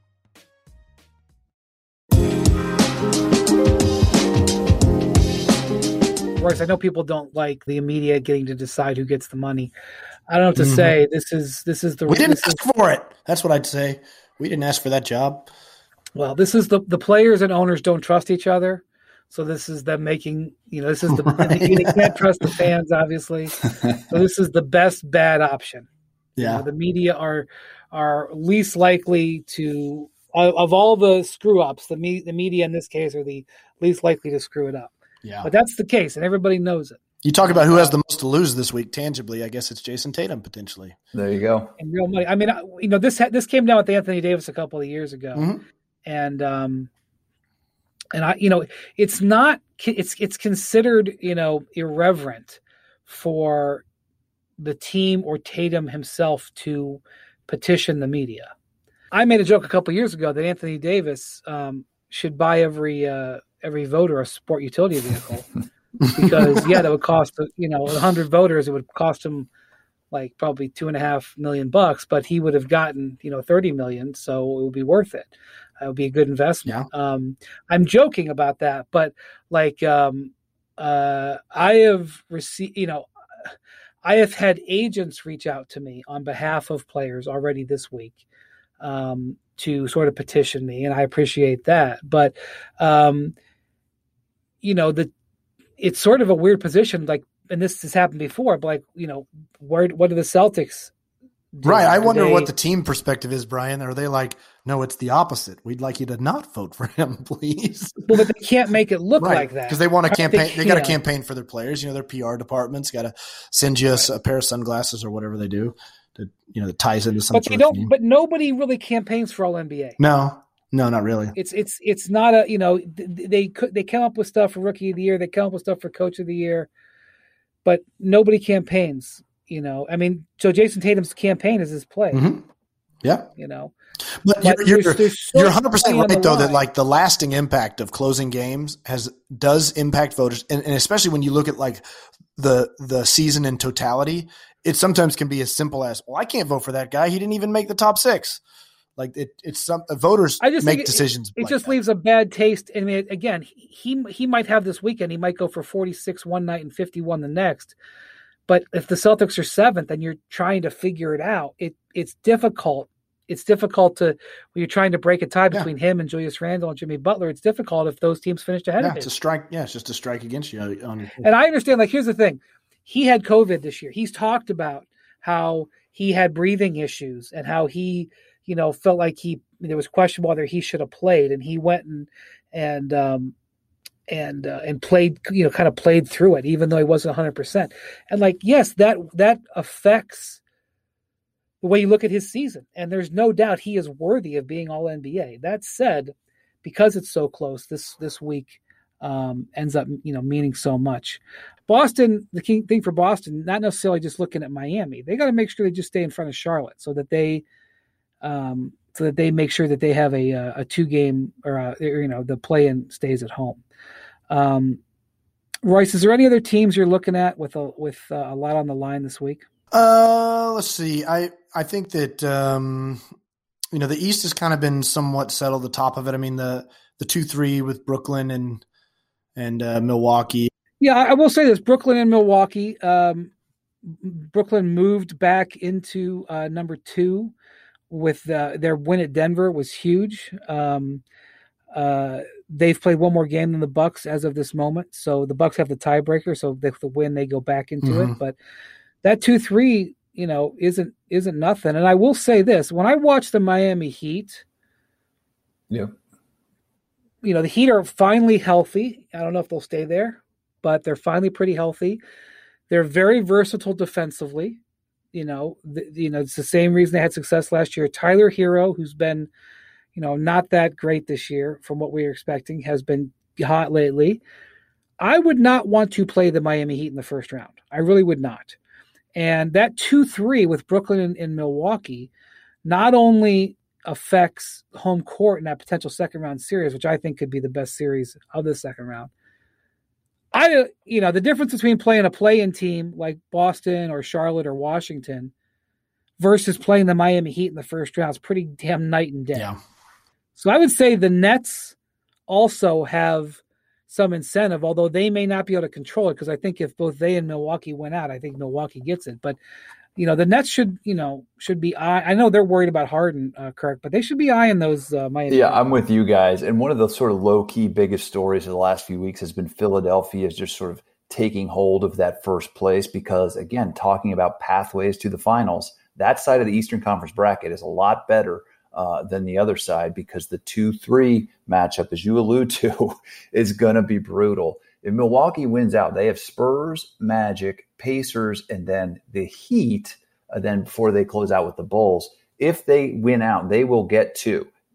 Royce, I know people don't like the media getting to decide who gets the money. I don't know what to mm-hmm. say. This is this is the we didn't ask is, for it. That's what I'd say. We didn't ask for that job. Well, this is the the players and owners don't trust each other, so this is them making you know this is the right. They can't trust the fans obviously, so this is the best bad option. Yeah, you know, the media are are least likely to of, of all the screw ups. The me, the media in this case are the least likely to screw it up. Yeah, but that's the case, and everybody knows it. You talk about who has the most to lose this week tangibly. I guess it's Jason Tatum potentially. There you go. And real money. I mean, you know this this came down with Anthony Davis a couple of years ago. Mm-hmm. And, um, And I, you know, it's not, it's, it's considered, you know, irreverent for the team or Tatum himself to petition the media. I made a joke a couple of years ago that Anthony Davis um, should buy every, uh, every voter a sport utility vehicle because yeah, that would cost, you know, a hundred voters. It would cost him like probably two and a half million bucks, but he would have gotten, you know, thirty million. So it would be worth it. It would be a good investment. Yeah. Um, I'm joking about that, but like, um, uh, I have received, you know, I have had agents reach out to me on behalf of players already this week, um, to sort of petition me. And I appreciate that, but, um, you know, the, it's sort of a weird position. Like, and this has happened before, but like, you know, where, what do the Celtics do? Right. I do wonder they, what the team perspective is, Brian. Are they like, no, it's the opposite. We'd like you to not vote for him, please. Well, but they can't make it look right. like that. Because they want to campaign. They, they got to know. campaign for their players. You know, their P R department's got to send you right. a, a pair of sunglasses or whatever they do that, you know, that ties into some But sort they don't, of theme. but nobody really campaigns for all N B A. No, no, not really. It's, it's, it's not a, you know, they could, they come up with stuff for rookie of the year. They come up with stuff for coach of the year, but nobody campaigns, you know, I mean, so Jason Tatum's campaign is his play. Mm-hmm. Yeah. You know, but, but you're, you're, there's so you're one hundred percent right though, line. That like the lasting impact of closing games has, does impact voters. And, and especially when you look at like the, the season in totality, it sometimes can be as simple as, well, I can't vote for that guy. He didn't even make the top six. Like it, it's some uh, voters I just make it, decisions. It, it like just that. leaves a bad taste. I mean, again, he, he might have this weekend. He might go for forty-six one night and fifty-one the next. But if the Celtics are seventh and you're trying to figure it out, it it's difficult. It's difficult to when you're trying to break a tie between yeah. him and Julius Randle and Jimmy Butler. It's difficult if those teams finished ahead yeah, of him. It's a strike. Yeah, it's just a strike against you. On your and I understand. Like, here's the thing: he had COVID this year. He's talked about how he had breathing issues and how he, you know, felt like he there was question whether he should have played, and he went and and um, and uh, and played, you know, kind of played through it, even though he wasn't one hundred percent. And like, yes, that that affects the way you look at his season. And there's no doubt he is worthy of being all N B A. That said, because it's so close, this this week um, ends up, you know, meaning so much. Boston, the key thing for Boston, not necessarily just looking at Miami. They got to make sure they just stay in front of Charlotte so that they um, so that they make sure that they have a a two game or a, you know, the play-in stays at home. Um, Royce, is there any other teams you're looking at with a with uh, a lot on the line this week? Uh, let's see. I I think that um, you know, the East has kind of been somewhat settled. The top of it. I mean, the the two three with Brooklyn and and uh, Milwaukee. Yeah, I will say this: Brooklyn and Milwaukee. Um, Brooklyn moved back into uh, number two with uh, their win at Denver was huge. Um, uh, they've played one more game than the Bucks as of this moment, so the Bucks have the tiebreaker. So if the win, they go back into mm-hmm. it. But that two three, you know, isn't isn't nothing. And I will say this: when I watch the Miami Heat, yeah, you know, the Heat are finally healthy. I don't know if they'll stay there, but they're finally pretty healthy. They're very versatile defensively. You know, the, you know, it's the same reason they had success last year. Tyler Hero, who's been, you know, not that great this year from what we were expecting, has been hot lately. I would not want to play the Miami Heat in the first round. I really would not. And that two three with Brooklyn and, and Milwaukee not only affects home court in that potential second round series, which I think could be the best series of the second round. I, you know, the difference between playing a play-in team like Boston or Charlotte or Washington versus playing the Miami Heat in the first round is pretty damn night and day. Yeah. So I would say the Nets also have some incentive, although they may not be able to control it, because I think if both they and Milwaukee went out, I think Milwaukee gets it. But, you know, the Nets should, you know, should be eye- – I know they're worried about Harden, uh, Kirk, but they should be eyeing those uh, Miami. Yeah, I'm with you guys. And one of the sort of low-key biggest stories of the last few weeks has been Philadelphia is just sort of taking hold of that first place because, again, talking about pathways to the finals, that side of the Eastern Conference bracket is a lot better uh, than the other side because the two three matchup, as you allude to, is going to be brutal. If Milwaukee wins out, they have Spurs, Magic, Pacers, and then the Heat, uh, then before they close out with the Bulls. If they win out, they will get to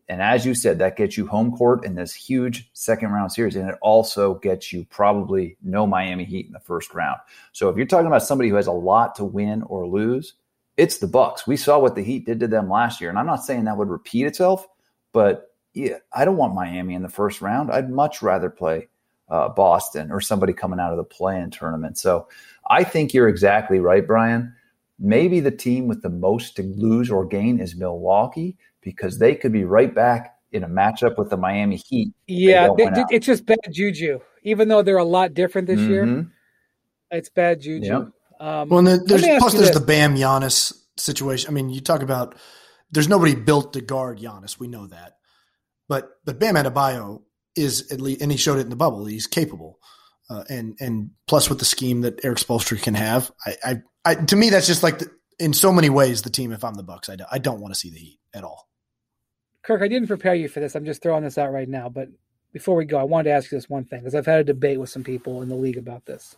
And as you said, that gets you home court in this huge second round series. And it also gets you probably no Miami Heat in the first round. So if you're talking about somebody who has a lot to win or lose, it's the Bucks. We saw what the Heat did to them last year. And I'm not saying that would repeat itself, but yeah, I don't want Miami in the first round. I'd much rather play uh, Boston or somebody coming out of the play-in tournament. So I think you're exactly right, Brian. Maybe the team with the most to lose or gain is Milwaukee, because they could be right back in a matchup with the Miami Heat. Yeah, they they, it's just bad juju. Even though they're a lot different this mm-hmm. year, it's bad juju. Yep. Um, well, and the, there's, plus there's this. the Bam Giannis situation. I mean, you talk about there's nobody built to guard Giannis. We know that. But but Bam Adebayo is at least, and he showed it in the bubble, he's capable. Uh, and and plus with the scheme that Eric Spoelstra can have, I, I, I to me that's just like the, in so many ways the team. If I'm the Bucks, I, do, I don't want to see the Heat at all. Kirk, I didn't prepare you for this. I'm just throwing this out right now. But before we go, I wanted to ask you this one thing, because I've had a debate with some people in the league about this.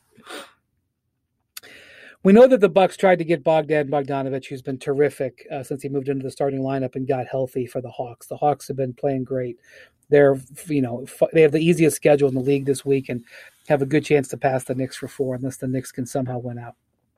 We know that the Bucks tried to get Bogdan Bogdanović, who's been terrific uh, since he moved into the starting lineup and got healthy for the Hawks. The Hawks have been playing great. They're, you know, they have the easiest schedule in the league this week and have a good chance to pass the Knicks for four, unless the Knicks can somehow win out.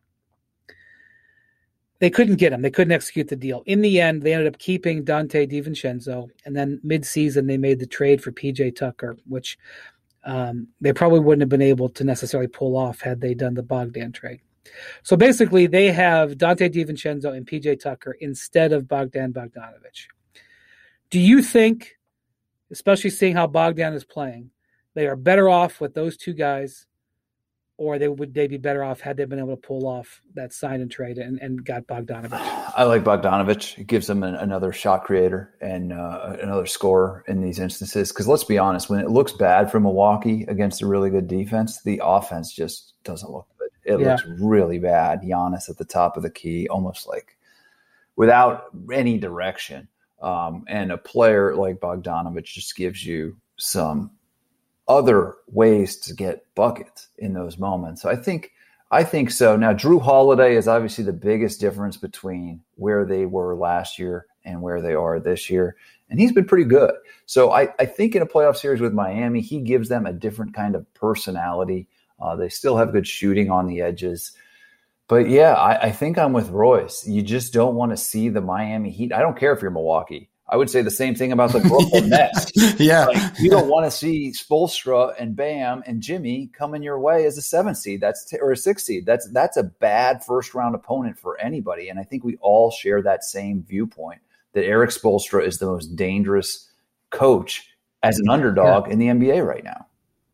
They couldn't get him. They couldn't execute the deal. In the end, they ended up keeping Dante DiVincenzo, and then mid-season they made the trade for P J Tucker, which um, they probably wouldn't have been able to necessarily pull off had they done the Bogdan trade. So basically, they have Dante DiVincenzo and P J Tucker instead of Bogdan Bogdanović. Do you think, especially seeing how Bogdan is playing, they are better off with those two guys, or they would they be better off had they been able to pull off that sign and trade and, and got Bogdanović? I like Bogdanović. It gives them an, another shot creator and uh, another scorer in these instances. Because let's be honest, when it looks bad for Milwaukee against a really good defense, the offense just doesn't look good. It yeah. looks really bad. Giannis at the top of the key, almost like without any direction. Um, and a player like Bogdanović just gives you some other ways to get buckets in those moments. So I think, I think so. Now, Drew Holiday is obviously the biggest difference between where they were last year and where they are this year. And he's been pretty good. So I, I think in a playoff series with Miami, he gives them a different kind of personality. Uh, they still have good shooting on the edges. But yeah, I, I think I'm with Royce. You just don't want to see the Miami Heat. I don't care if you're Milwaukee. I would say the same thing about the Brooklyn Nets. Yeah. Like, you don't want to see Spoelstra and Bam and Jimmy coming your way as a seventh seed. That's t- or a sixth seed. That's that's a bad first round opponent for anybody. And I think we all share that same viewpoint that Eric Spoelstra is the most dangerous coach as an underdog yeah. in the N B A right now.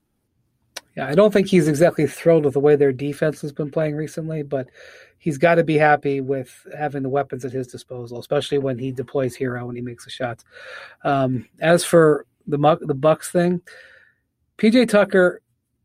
Yeah, I don't think he's exactly thrilled with the way their defense has been playing recently, but he's got to be happy with having the weapons at his disposal, especially when he deploys Hero when he makes the shots. Um, as for the the Bucks thing, P J Tucker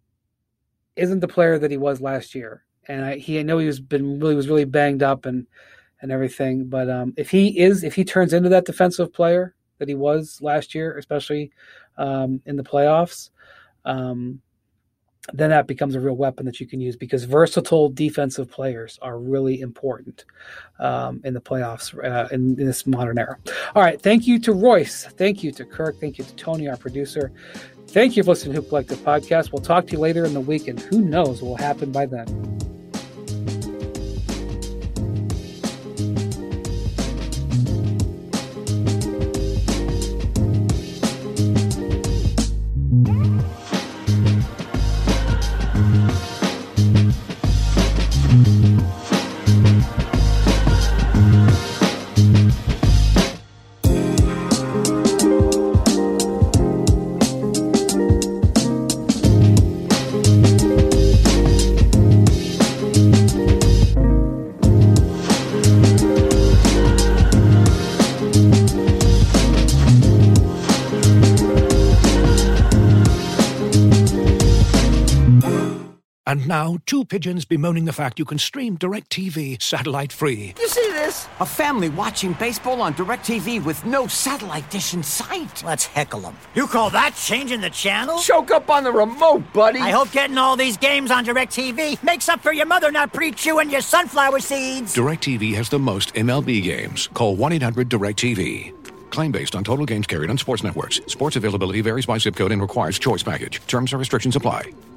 isn't the player that he was last year, and I, he I know he was been really was really banged up and and everything. But um, if he is if he turns into that defensive player that he was last year, especially um, in the playoffs. Um, then that becomes a real weapon that you can use, because versatile defensive players are really important um, in the playoffs uh, in, in this modern era. All right. Thank you to Royce. Thank you to Kirk. Thank you to Tony, our producer. Thank you for listening to Hoop Collective Podcast. We'll talk to you later in the week, and who knows what will happen by then. And now, two pigeons bemoaning the fact you can stream DirecTV satellite-free. You see this? A family watching baseball on DirecTV with no satellite dish in sight. Let's heckle them. You call that changing the channel? Choke up on the remote, buddy. I hope getting all these games on DirecTV makes up for your mother not pre-chewing your sunflower seeds. DirecTV has the most M L B games. Call one eight hundred direct T V. Claim based on total games carried on sports networks. Sports availability varies by zip code and requires choice package. Terms and restrictions apply.